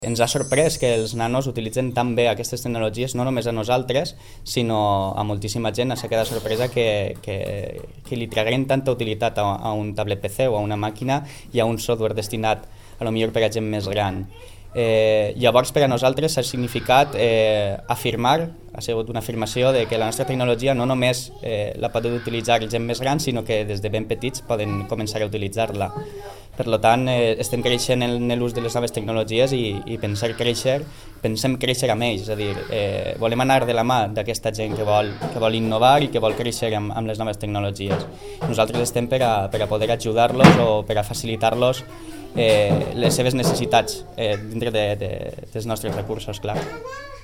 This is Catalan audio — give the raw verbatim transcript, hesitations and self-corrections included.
Ens ha sorprès que els nanos utilitzen tan bé aquestes tecnologies, no només a nosaltres, sinó a moltíssima gent. S'ha quedat sorpresa que, que, que li traguin tanta utilitat a, a un tablet P C o a una màquina i a un software destinat a lo millor per a gent més gran. Eh, llavors per a nosaltres ha significat eh, afirmar, ha sigut una afirmació de que la nostra tecnologia no només eh, la pot utilitzar gent més gran, sinó que des de ben petits poden començar a utilitzar-la. Per tant, eh, estem creixent en l'ús de les noves tecnologies i, i pensar créixer, pensem créixer amb ells, és a dir, eh, volem anar de la mà d'aquesta gent que vol, que vol innovar i que vol créixer amb, amb les noves tecnologies. Nosaltres estem per a, per a poder ajudar-los o per a facilitar-los eh, les seves necessitats eh, dintre de, de, dels nostres recursos, clar.